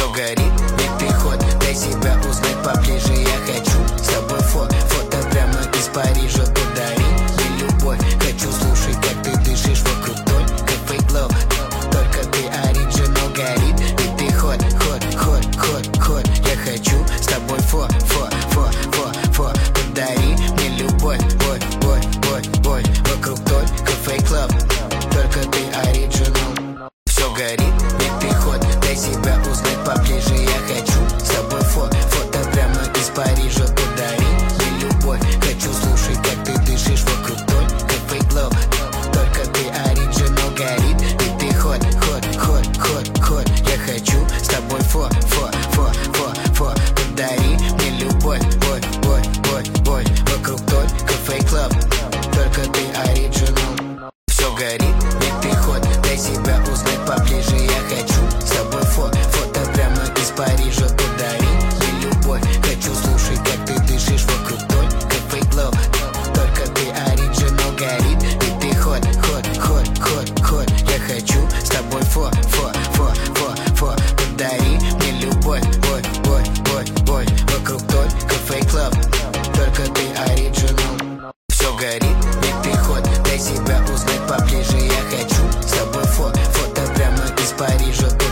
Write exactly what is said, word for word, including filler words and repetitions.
Все горит, ведь ты ход, дай себя узнать поближе. Я хочу с тобой фо, фото прямо из Парижа подари. Не любовь, хочу слушать, как ты дышишь вокруг, только fake love, только ты оригинал горит. Ведь ты ход, ход, ход, ход, ход. Я хочу с тобой фо, фо, фо, фо, фо подари мне любовь, бой, бой, бой, бой. Вокруг только fake love, только ты оригинал. Все горит, ведь ты ход, дай себя узнать поближе. Я хочу с тобой фо, фото прямо из Парижа подари мне любовь, хочу слушать, как ты дышишь вокруг, только fake love, только ты оригинал горит. Ведь ты ход, ход, ход, ход, ход. Я хочу с тобой фо, фо, фо, фо, фо подари мне любовь, бой, бой, бой, бой. Вокруг только fake love, только ты оригинал. Все горит, ведь ты ход, дай себя узнать поближе. Я хочу с тобой фо, фото прямо из Парижа подари мне любовь, хочу слушать, как ты дышишь вокруг, только fake love, только ты оригинал горит. Ведь ты ход, ход, ход, ход, ход. Я хочу с тобой фо, фо, фо, фо, фо подари мне любовь, бой, бой, бой, бой. Вокруг только fake love, только ты оригинал. Все горит, ведь ты ход, дай себя узнать поближе. Я хочу с тобой фо, фото прямо из Парижа.